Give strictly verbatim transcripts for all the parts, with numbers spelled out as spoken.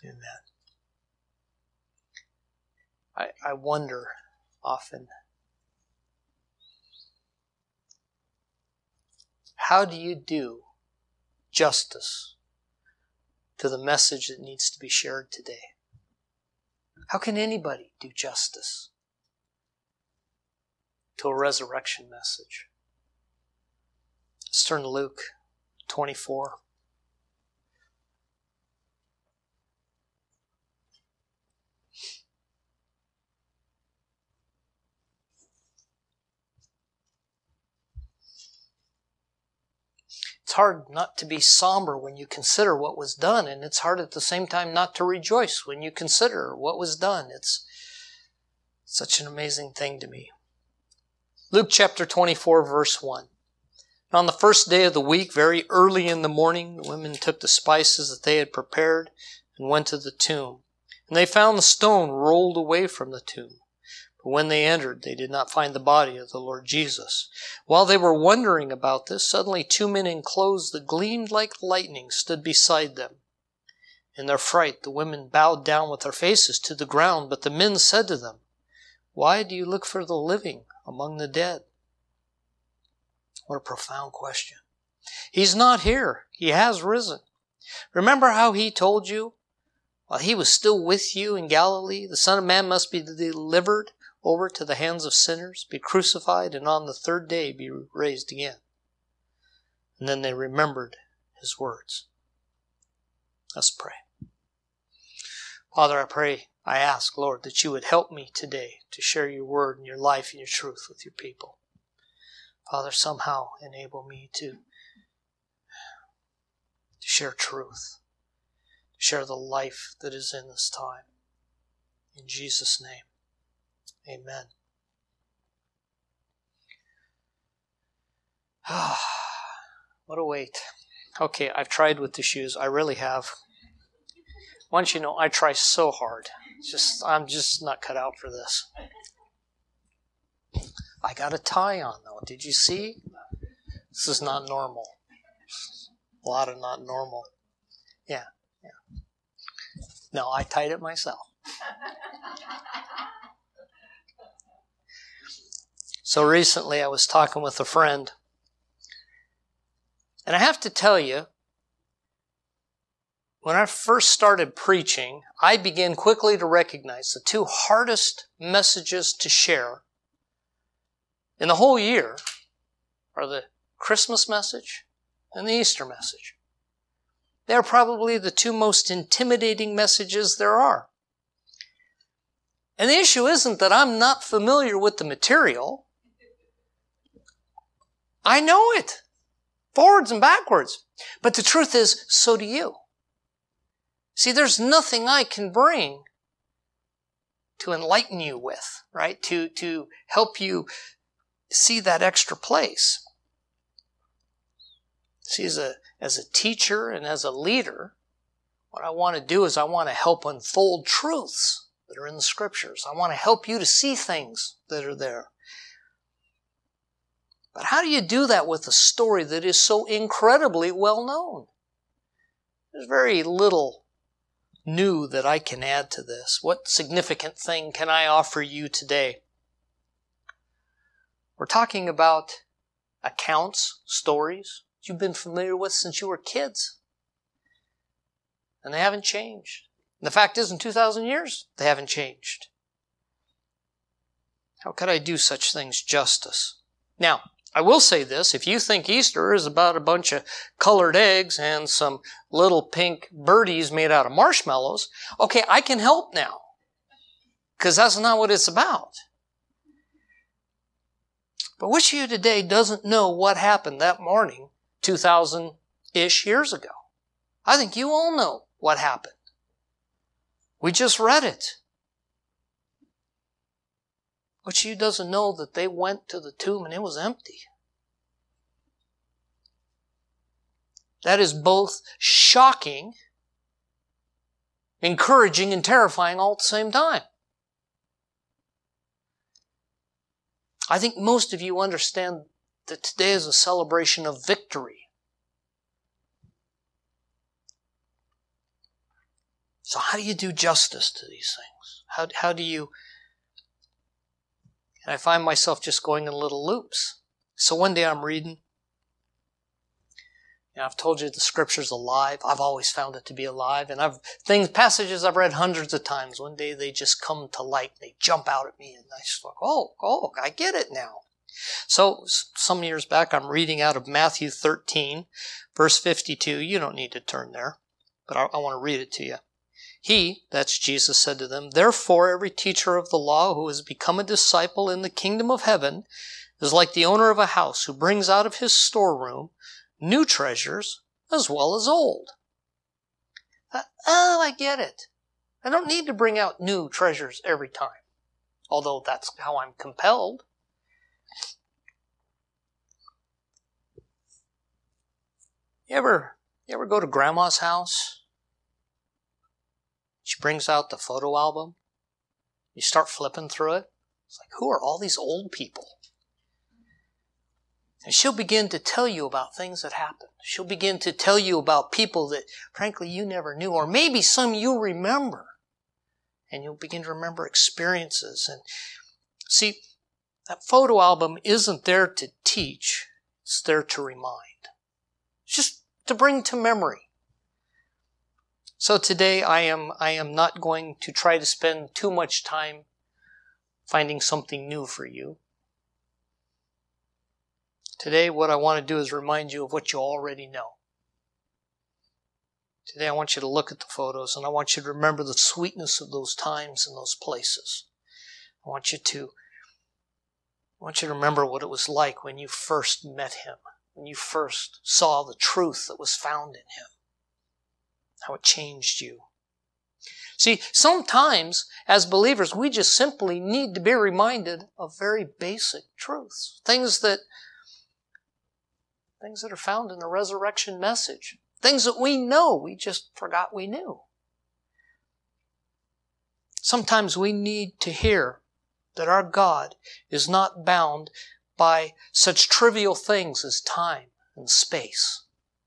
Amen. I, I wonder often, how do you do justice to the message that needs to be shared today? How can anybody do justice to a resurrection message? Let's turn to Luke twenty-four. It's hard not to be somber when you consider what was done, and it's hard at the same time not to rejoice when you consider what was done. It's such an amazing thing to me. Luke chapter twenty-four, verse one. On the first day of the week, very early in the morning, the women took the spices that they had prepared and went to the tomb. And they found the stone rolled away from the tomb. But when they entered, they did not find the body of the Lord Jesus. While they were wondering about this, suddenly two men in clothes that gleamed like lightning stood beside them. In their fright, the women bowed down with their faces to the ground, but the men said to them, "Why do you look for the living among the dead?" What a profound question. He's not here. He has risen. Remember how he told you, while he was still with you in Galilee, the Son of Man must be delivered over to the hands of sinners, be crucified, and on the third day be raised again. And then they remembered his words. Let's pray. Father, I pray, I ask, Lord, that you would help me today to share your word and your life and your truth with your people. Father, somehow enable me to, to share truth, to share the life that is in this time. In Jesus' name, amen. What a weight. Okay, I've tried with the shoes. I really have. Once you know, I try so hard. It's just I'm just not cut out for this. I got a tie on, though. Did you see? This is not normal. A lot of not normal. Yeah, yeah. No, I tied it myself. So recently I was talking with a friend, and I have to tell you, when I first started preaching, I began quickly to recognize the two hardest messages to share in the whole year are the Christmas message and the Easter message. They are probably the two most intimidating messages there are. And the issue isn't that I'm not familiar with the material. I know it, forwards and backwards. But the truth is, so do you. See, there's nothing I can bring to enlighten you with, right? To, to help you see that extra place. See, as a, as a teacher and as a leader, what I want to do is I want to help unfold truths that are in the Scriptures. I want to help you to see things that are there. But how do you do that with a story that is so incredibly well known? There's very little new that I can add to this. What significant thing can I offer you today? We're talking about accounts, stories you've been familiar with since you were kids. And they haven't changed. And the fact is, in two thousand years, they haven't changed. How could I do such things justice? Now, I will say this, if you think Easter is about a bunch of colored eggs and some little pink birdies made out of marshmallows, okay, I can help now. Because that's not what it's about. But which of you today doesn't know what happened that morning two thousand-ish years ago? I think you all know what happened. We just read it. Which of you doesn't know that they went to the tomb and it was empty? That is both shocking, encouraging, and terrifying all at the same time. I think most of you understand that today is a celebration of victory. So how do you do justice to these things? How, how do you... And I find myself just going in little loops. So one day I'm reading. You know, I've told you the Scripture's alive. I've always found it to be alive. And I've things, passages I've read hundreds of times. One day they just come to light. They jump out at me. And I just like, oh, oh, I get it now. So some years back, I'm reading out of Matthew thirteen, verse fifty-two. You don't need to turn there, but I, I want to read it to you. He, that's Jesus, said to them, "Therefore every teacher of the law who has become a disciple in the kingdom of heaven is like the owner of a house who brings out of his storeroom new treasures as well as old." Uh, oh, I get it. I don't need to bring out new treasures every time, although that's how I'm compelled. You ever, you ever go to Grandma's house? She brings out the photo album. You start flipping through it. It's like, who are all these old people? And she'll begin to tell you about things that happened. She'll begin to tell you about people that, frankly, you never knew, or maybe some you remember. And you'll begin to remember experiences. And see, that photo album isn't there to teach. It's there to remind. It's just to bring to memory. So today I am, I am not going to try to spend too much time finding something new for you. Today what I want to do is remind you of what you already know. Today I want you to look at the photos and I want you to remember the sweetness of those times and those places. I want you to, I want you to remember what it was like when you first met him, when you first saw the truth that was found in him. How it changed you. See, sometimes as believers, we just simply need to be reminded of very basic truths. Things that, things that are found in the resurrection message. Things that we know, we just forgot we knew. Sometimes we need to hear that our God is not bound by such trivial things as time and space.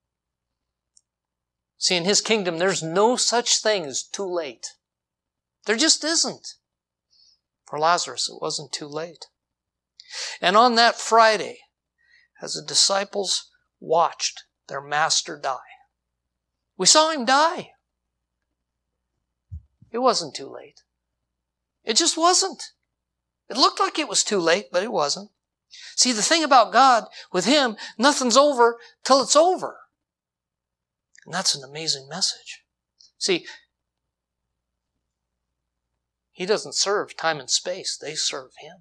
See, in his kingdom, there's no such thing as too late. There just isn't. For Lazarus, it wasn't too late. And on that Friday, as the disciples watched their master die, we saw him die. It wasn't too late. It just wasn't. It looked like it was too late, but it wasn't. See, the thing about God, with him, nothing's over till it's over. And that's an amazing message. See, he doesn't serve time and space. They serve him.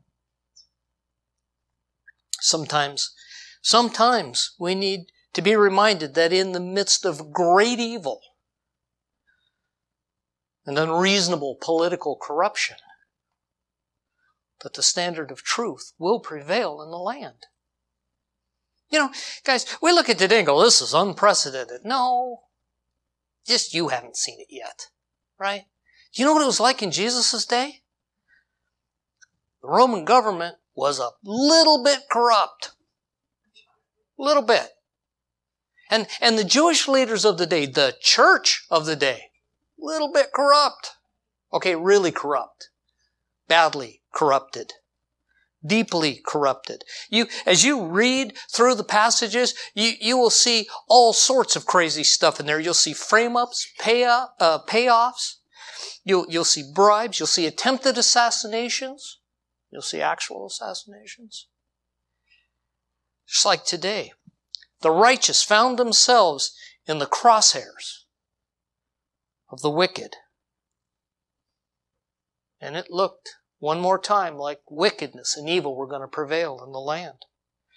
Sometimes, sometimes we need to be reminded that in the midst of great evil and unreasonable political corruption, that the standard of truth will prevail in the land. You know, guys, we look at today and go, this is unprecedented. No, just you haven't seen it yet, right? Do you know what it was like in Jesus' day? The Roman government was a little bit corrupt. Little bit. And, and the Jewish leaders of the day, the church of the day, little bit corrupt. Okay, really corrupt. Badly corrupted. Deeply corrupted. You, as you read through the passages, you, you will see all sorts of crazy stuff in there. You'll see frame-ups, pay, uh, payoffs. You'll, you'll see bribes. You'll see attempted assassinations. You'll see actual assassinations. Just like today, the righteous found themselves in the crosshairs of the wicked. And it looked one more time like wickedness and evil were going to prevail in the land.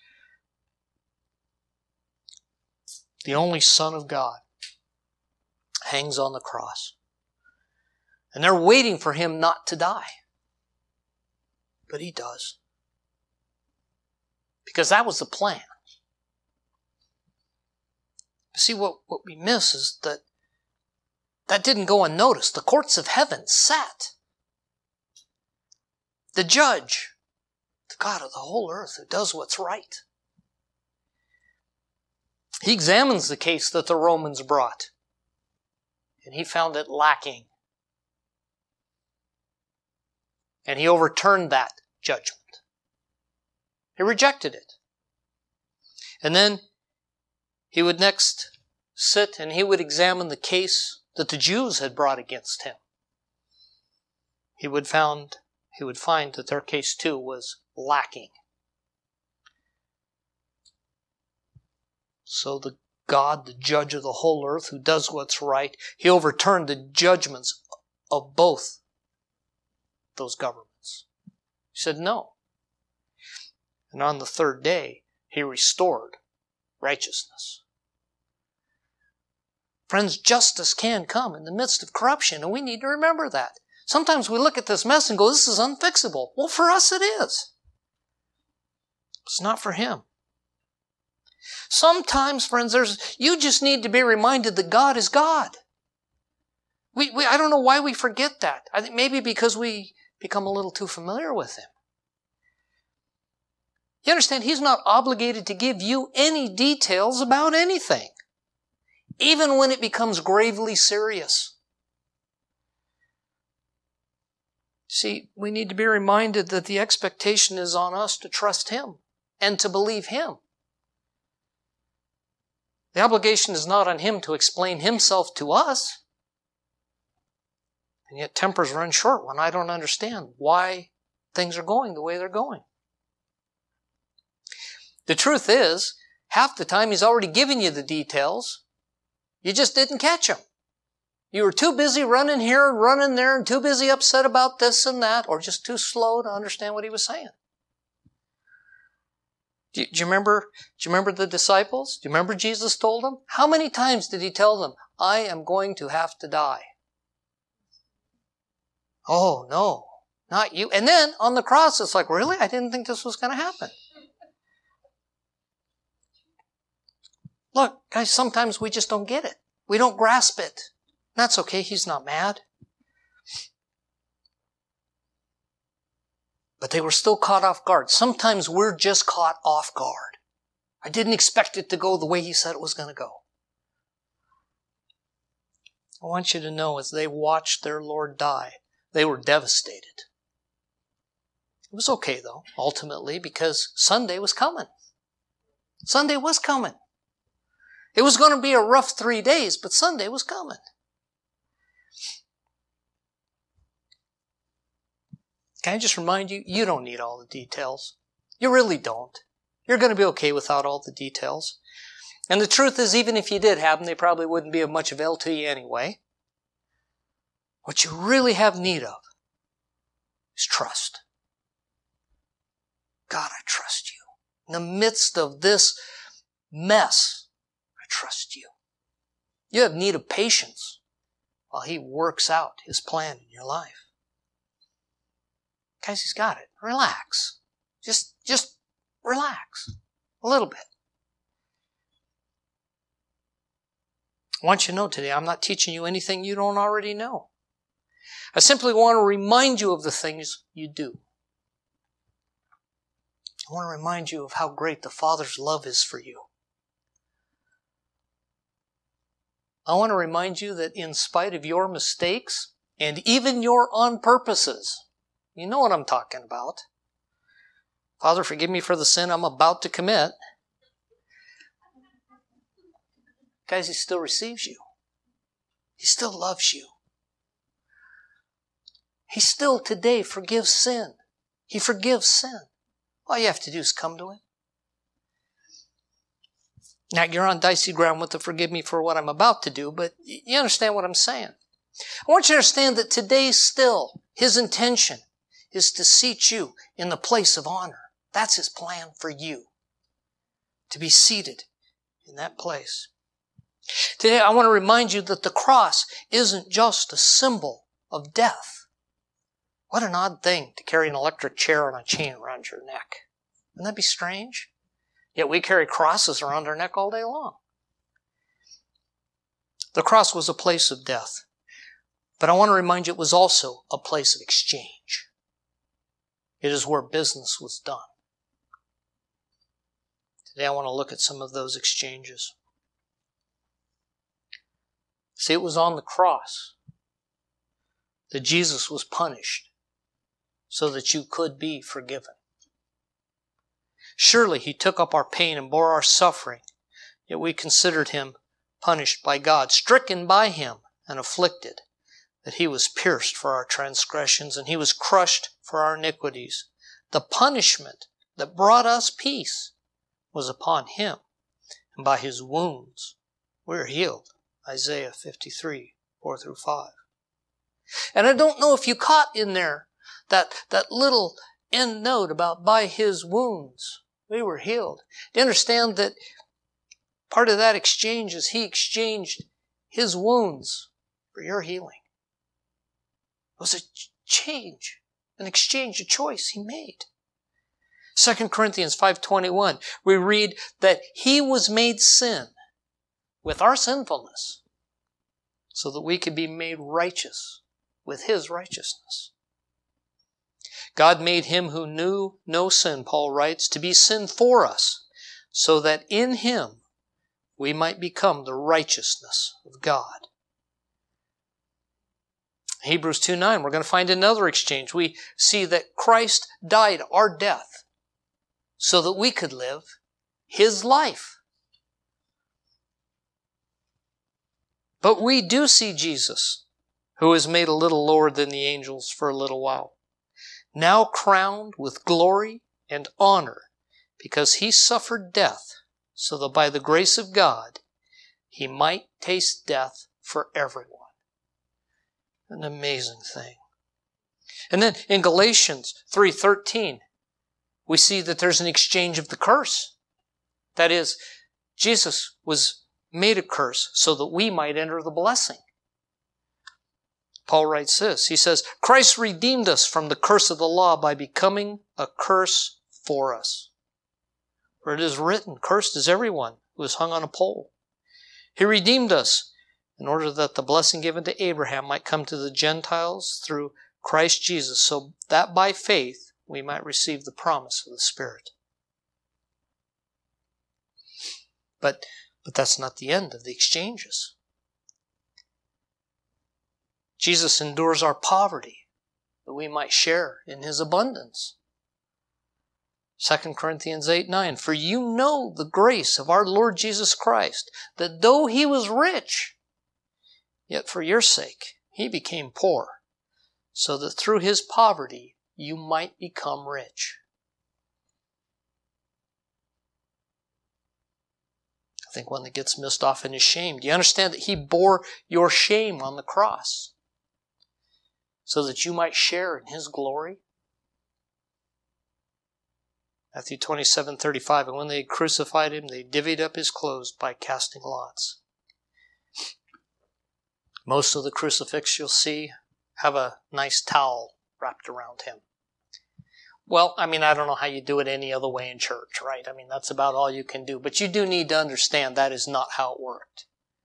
The only Son of God hangs on the cross. And they're waiting for him not to die. But he does. Because that was the plan. See, what, what we miss is that that didn't go unnoticed. The courts of heaven sat. The judge, the God of the whole earth who does what's right. He examines the case that the Romans brought. And he found it lacking And he overturned that judgment. He rejected it. And then he would next sit and he would examine the case that the Jews had brought against him. He would found, he would find that their case too was lacking. So the God, the judge of the whole earth, who does what's right, he overturned the judgments of both those governments. He said no. And on the third day, he restored righteousness. Friends, justice can come in the midst of corruption, and we need to remember that. Sometimes we look at this mess and go, this is unfixable. Well, for us it is. It's not for him. Sometimes, friends, there's you just need to be reminded that God is God. We, we I don't know why we forget that. I think maybe because we become a little too familiar with him. You understand, he's not obligated to give you any details about anything, even when it becomes gravely serious. See, we need to be reminded that the expectation is on us to trust him and to believe him. The obligation is not on him to explain himself to us. And yet tempers run short when I don't understand why things are going the way they're going. The truth is, half the time he's already given you the details. You just didn't catch them. You were too busy running here and running there and too busy upset about this and that, or just too slow to understand what he was saying. Do you, do you remember, do you remember the disciples? Do you remember Jesus told them? How many times did he tell them, I am going to have to die? Oh, no, not you. And then on the cross, it's like, really? I didn't think this was going to happen. Look, guys, sometimes we just don't get it. We don't grasp it. That's okay. He's not mad. But they were still caught off guard. Sometimes we're just caught off guard. I didn't expect it to go the way he said it was going to go. I want you to know, as they watched their Lord die, they were devastated. It was okay, though, ultimately, because Sunday was coming. Sunday was coming. It was going to be a rough three days, but Sunday was coming. Can I just remind you, you don't need all the details. You really don't. You're going to be okay without all the details. And the truth is, even if you did have them, they probably wouldn't be of much avail to you anyway. What you really have need of is trust. God, I trust you. In the midst of this mess, I trust you. You have need of patience while he works out his plan in your life. Guys, he's got it. Relax. Just, just relax a little bit. I want you to know today, I'm not teaching you anything you don't already know. I simply want to remind you of the things you do. I want to remind you of how great the Father's love is for you. I want to remind you that in spite of your mistakes and even your on-purposes, you know what I'm talking about. Father, forgive me for the sin I'm about to commit. Guys, he still receives you. He still loves you. He still today forgives sin. He forgives sin. All you have to do is come to him. Now, you're on dicey ground with the forgive me for what I'm about to do, but you understand what I'm saying. I want you to understand that today still, his intention is to seat you in the place of honor. That's his plan for you. To be seated in that place. Today, I want to remind you that the cross isn't just a symbol of death. What an odd thing to carry an electric chair on a chain around your neck. Wouldn't that be strange? Yet we carry crosses around our neck all day long. The cross was a place of death. But I want to remind you it was also a place of exchange. It is where business was done. Today I want to look at some of those exchanges. See, it was on the cross that Jesus was punished so that you could be forgiven. Surely he took up our pain and bore our suffering, yet we considered him punished by God, stricken by him and afflicted. That he was pierced for our transgressions, and he was crushed for our iniquities. The punishment that brought us peace was upon him, and by his wounds we're healed. Isaiah fifty-three, four through five. And I don't know if you caught in there that, that little end note about by his wounds we were healed. Do you understand that part of that exchange is he exchanged his wounds for your healing? It was a change, an exchange, a choice he made. Second Corinthians five twenty-one, we read that he was made sin with our sinfulness so that we could be made righteous with his righteousness. God made him who knew no sin, Paul writes, to be sin for us, so that in him we might become the righteousness of God. Hebrews two nine, we're going to find another exchange. We see that Christ died our death so that we could live his life. But we do see Jesus, who is made a little lower than the angels for a little while, now crowned with glory and honor, because he suffered death, so that by the grace of God he might taste death for everyone. An amazing thing. And then in Galatians three thirteen, we see that there's an exchange of the curse. That is, Jesus was made a curse so that we might enter the blessing. Paul writes this. He says, Christ redeemed us from the curse of the law by becoming a curse for us. For it is written, cursed is everyone who is hung on a pole. He redeemed us in order that the blessing given to Abraham might come to the Gentiles through Christ Jesus, so that by faith we might receive the promise of the Spirit. But, but that's not the end of the exchanges. Jesus endures our poverty that we might share in his abundance. Second Corinthians eight nine, for you know the grace of our Lord Jesus Christ, that though he was rich, yet for your sake he became poor, so that through his poverty you might become rich. I think one that gets missed often is shame. Do you understand that he bore your shame on the cross so that you might share in his glory? Matthew twenty-seven thirty-five, and when they had crucified him, they divvied up his clothes by casting lots. Most of the crucifix you'll see have a nice towel wrapped around him. Well, I mean, I don't know how you do it any other way in church, right? I mean, that's about all you can do. But you do need to understand that is not how it worked.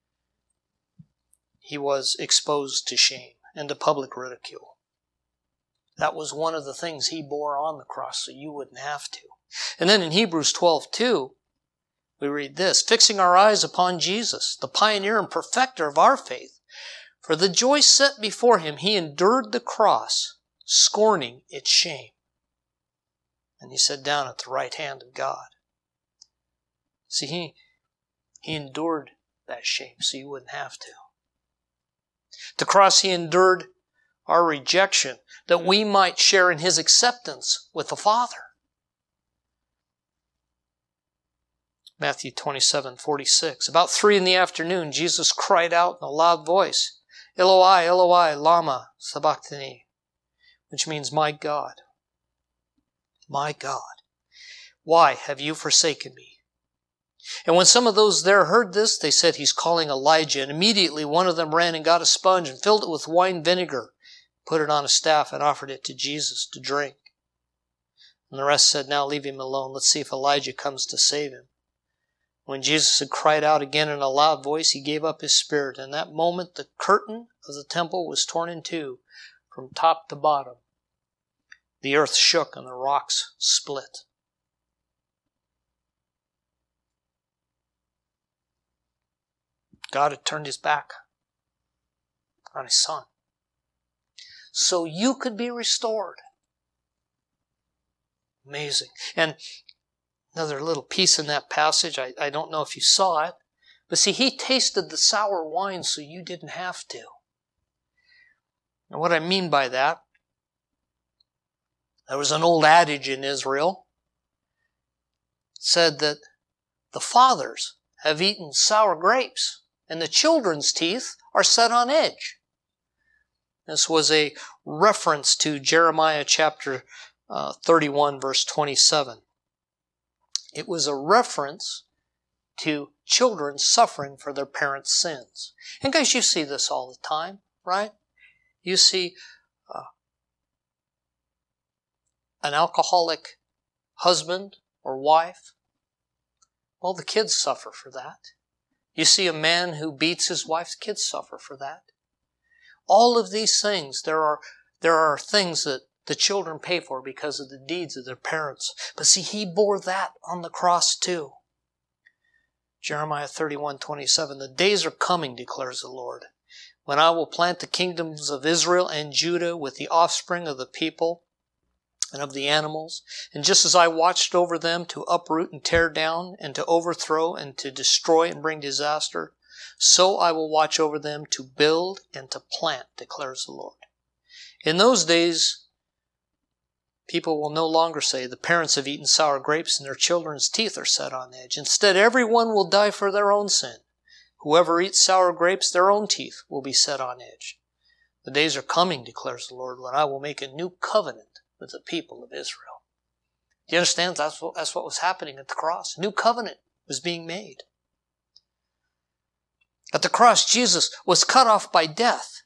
He was exposed to shame and to public ridicule. That was one of the things he bore on the cross so you wouldn't have to. And then in Hebrews twelve two, we read this, fixing our eyes upon Jesus, the pioneer and perfecter of our faith, for the joy set before him, he endured the cross, scorning its shame. And he sat down at the right hand of God. See, he, he endured that shame so you wouldn't have to. The cross, he endured our rejection, that we might share in his acceptance with the Father. Matthew twenty-seven forty-six. About three in the afternoon, Jesus cried out in a loud voice, Eloi, Eloi, lama sabachthani, which means, my God, my God, why have you forsaken me? And when some of those there heard this, they said, he's calling Elijah. And immediately one of them ran and got a sponge and filled it with wine vinegar, put it on a staff and offered it to Jesus to drink. And the rest said, now leave him alone. Let's see if Elijah comes to save him. When Jesus had cried out again in a loud voice, he gave up his spirit. And that moment, the curtain of the temple was torn in two from top to bottom. The earth shook and the rocks split. God had turned his back on his son so you could be restored. Amazing. And another little piece in that passage, I, I don't know if you saw it, but see, he tasted the sour wine so you didn't have to. And what I mean by that, there was an old adage in Israel, said that the fathers have eaten sour grapes and the children's teeth are set on edge. This was a reference to Jeremiah chapter uh, thirty-one, verse twenty-seven. It was a reference to children suffering for their parents' sins. And guys, you see this all the time, right? You see uh, an alcoholic husband or wife. Well, the kids suffer for that. You see a man who beats his wife, the kids suffer for that. All of these things, there are, there are things that the children pay for because of the deeds of their parents. But see, he bore that on the cross too. Jeremiah thirty-one twenty-seven, the days are coming, declares the Lord, when I will plant the kingdoms of Israel and Judah with the offspring of the people and of the animals. And just as I watched over them to uproot and tear down and to overthrow and to destroy and bring disaster, so I will watch over them to build and to plant, declares the Lord. In those days, people will no longer say, the parents have eaten sour grapes and their children's teeth are set on edge. Instead, everyone will die for their own sin. Whoever eats sour grapes, their own teeth will be set on edge. The days are coming, declares the Lord, when I will make a new covenant with the people of Israel. Do you understand? That's what, that's what was happening at the cross. A new covenant was being made. At the cross, Jesus was cut off by death.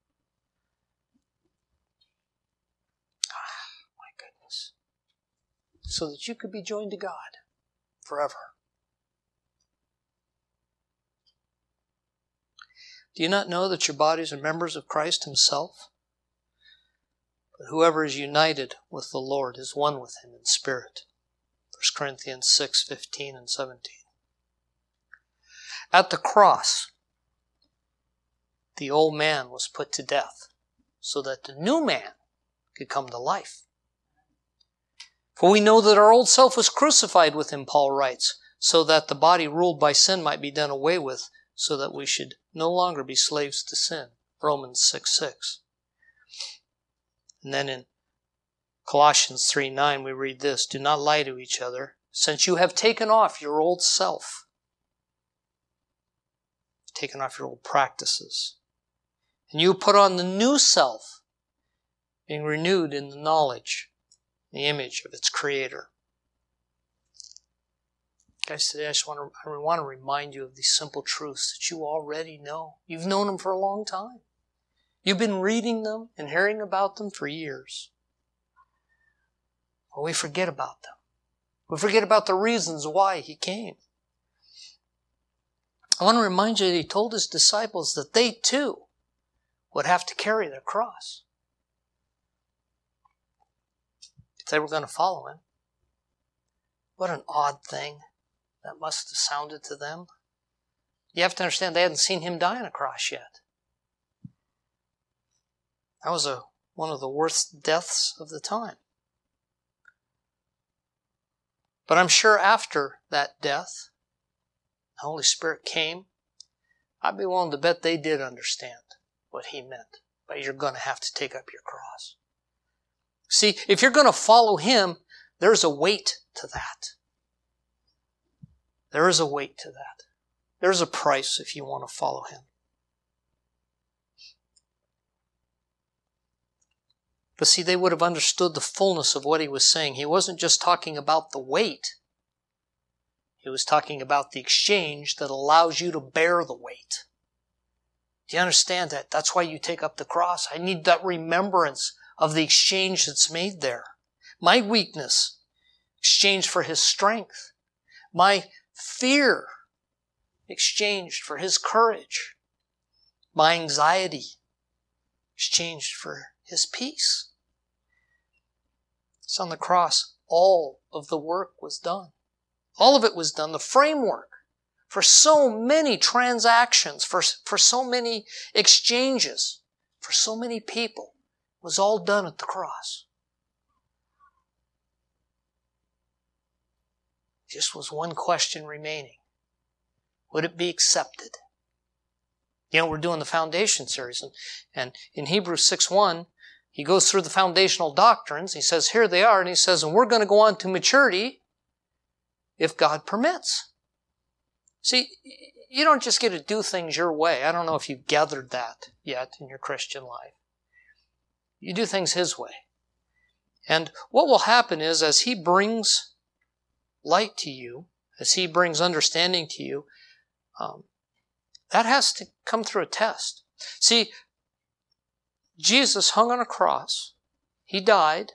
Ah, my goodness. So that you could be joined to God forever. Do you not know that your bodies are members of Christ himself? But whoever is united with the Lord is one with him in spirit. First Corinthians six fifteen and seventeen. At the cross, the old man was put to death so that the new man could come to life. For we know that our old self was crucified with him, Paul writes, so that the body ruled by sin might be done away with, so that we should no longer be slaves to sin. Romans six six. And then in Colossians three nine we read this, do not lie to each other, since you have taken off your old self, taken off your old practices, and you put on the new self, being renewed in the knowledge, the image of its creator. Guys, today I just want to, I want to remind you of these simple truths that you already know. You've known them for a long time. You've been reading them and hearing about them for years. But we forget about them. We forget about the reasons why he came. I want to remind you that he told his disciples that they too would have to carry their cross if they were going to follow him. What an odd thing that must have sounded to them. You have to understand, they hadn't seen him die on a cross yet. That was a, one of the worst deaths of the time. But I'm sure after that death, the Holy Spirit came. I'd be willing to bet they did understand what he meant. But you're going to have to take up your cross. See, if you're going to follow him, there's a weight to that. There is a weight to that. There's a price if you want to follow him. But see, they would have understood the fullness of what he was saying. He wasn't just talking about the weight. He was talking about the exchange that allows you to bear the weight. Do you understand that? That's why you take up the cross. I need that remembrance of the exchange that's made there. My weakness exchanged for his strength. My fear exchanged for his courage. My anxiety exchanged for his peace. So on the cross, all of the work was done. All of it was done. The framework for so many transactions, for, for so many exchanges, for so many people was all done at the cross. just was one question remaining. Would it be accepted? You know, we're doing the foundation series, and, and in Hebrews six one, he goes through the foundational doctrines. He says, here they are, and he says, and we're going to go on to maturity if God permits. See, you don't just get to do things your way. I don't know if you've gathered that yet in your Christian life. You do things His way. And what will happen is, as He brings light to you, as He brings understanding to you, um, that has to come through a test. See, Jesus hung on a cross. He died.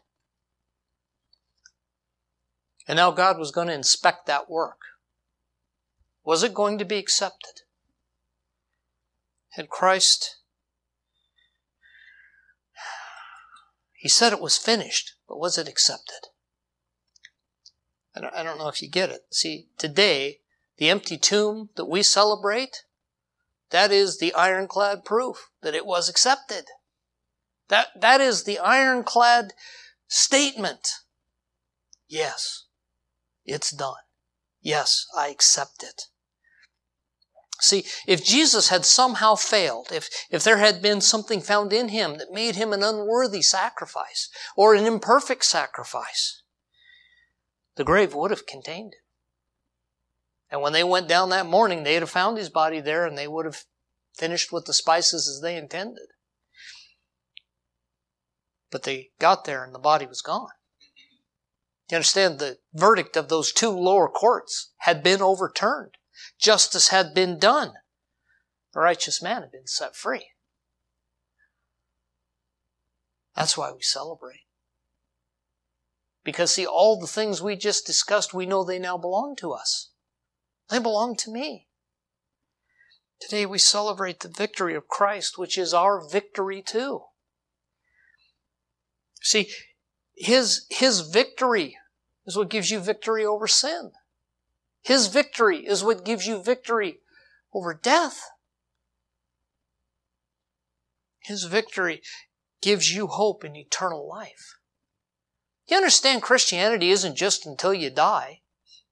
And now God was going to inspect that work. Was it going to be accepted? Had Christ... He said it was finished, but was it accepted? I don't know if you get it. See, today, the empty tomb that we celebrate, that is the ironclad proof that it was accepted. That, that is the ironclad statement. Yes, it's done. Yes, I accept it. See, if Jesus had somehow failed, if, if there had been something found in Him that made Him an unworthy sacrifice or an imperfect sacrifice, the grave would have contained Him. And when they went down that morning, they'd have found His body there, and they would have finished with the spices as they intended. But they got there and the body was gone. You understand, the verdict of those two lower courts had been overturned. Justice had been done. The righteous man had been set free. That's why we celebrate. Because see, all the things we just discussed, we know they now belong to us. They belong to me. Today we celebrate the victory of Christ, which is our victory too. See, His, His victory is what gives you victory over sin. His victory is what gives you victory over death. His victory gives you hope in eternal life. You understand, Christianity isn't just until you die.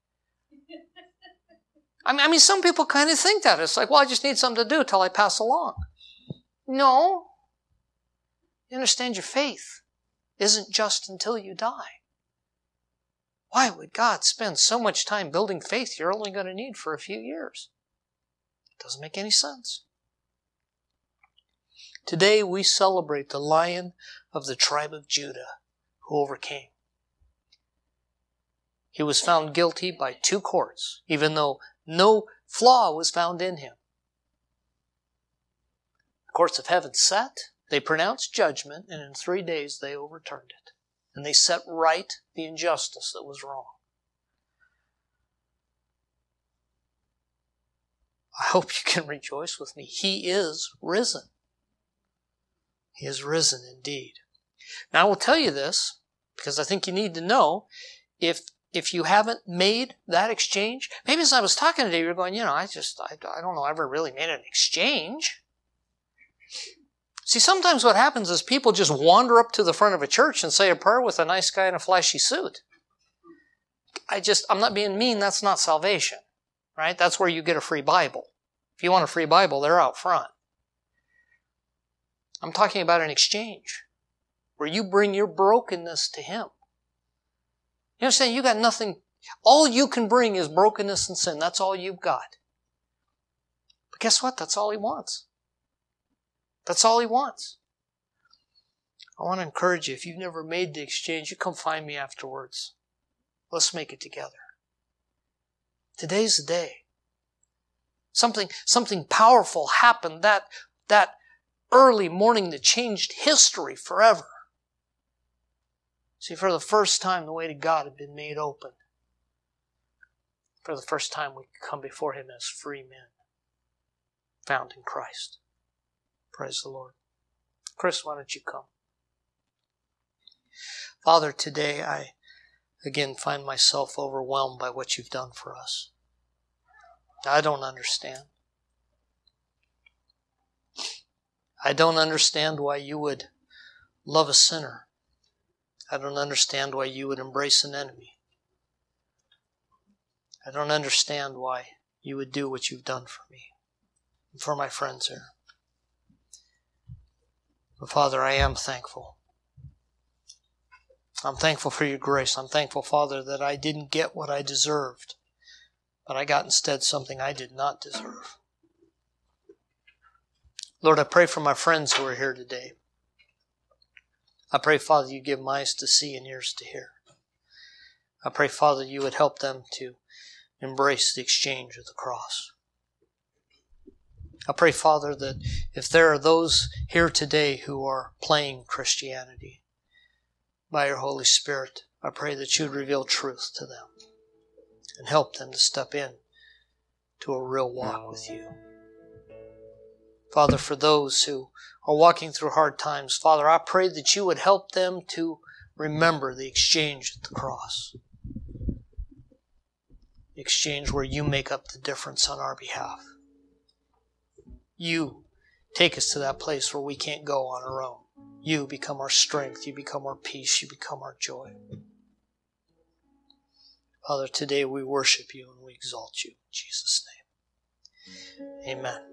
I mean, I mean, some people kind of think that. It's like, well, I just need something to do till I pass along. No. You understand, your faith isn't just until you die. Why would God spend so much time building faith you're only going to need for a few years? It doesn't make any sense. Today we celebrate the Lion of the tribe of Judah who overcame. He was found guilty by two courts, even though no flaw was found in Him. The courts of heaven sat, they pronounced judgment, and in three days they overturned it. And they set right the injustice that was wrong. I hope you can rejoice with me. He is risen. He is risen indeed. Now I will tell you this, because I think you need to know, if if you haven't made that exchange, maybe as I was talking today, you're going, you know, I just, I, I don't know, I ever really made an exchange. See, sometimes what happens is people just wander up to the front of a church and say a prayer with a nice guy in a flashy suit. I just, I'm not being mean, that's not salvation, right? That's where you get a free Bible. If you want a free Bible, they're out front. I'm talking about an exchange where you bring your brokenness to Him. You understand? You got nothing. All you can bring is brokenness and sin. That's all you've got. But guess what? That's all He wants. That's all He wants. I want to encourage you, if you've never made the exchange, you come find me afterwards. Let's make it together. Today's the day. Something, something powerful happened that, that early morning that changed history forever. See, for the first time, the way to God had been made open. For the first time, we could come before Him as free men, found in Christ. Praise the Lord. Chris, why don't you come? Father, today I again find myself overwhelmed by what You've done for us. I don't understand. I don't understand why You would love a sinner. I don't understand why You would embrace an enemy. I don't understand why you would do what you've done for me and for my friends here. But Father, I am thankful. I'm thankful for your grace. I'm thankful, Father, that I didn't get what I deserved, but I got instead something I did not deserve. Lord, I pray for my friends who are here today. I pray, Father, you give them eyes to see and ears to hear. I pray, Father, you would help them to embrace the exchange of the cross. I pray, Father, that if there are those here today who are playing Christianity, by your Holy Spirit, I pray that you would reveal truth to them and help them to step in to a real walk with you. Father, for those who are walking through hard times, Father, I pray that you would help them to remember the exchange at the cross. The exchange where you make up the difference on our behalf. You take us to that place where we can't go on our own. You become our strength. You become our peace. You become our joy. Father, today we worship you and we exalt you. In Jesus' name. Amen.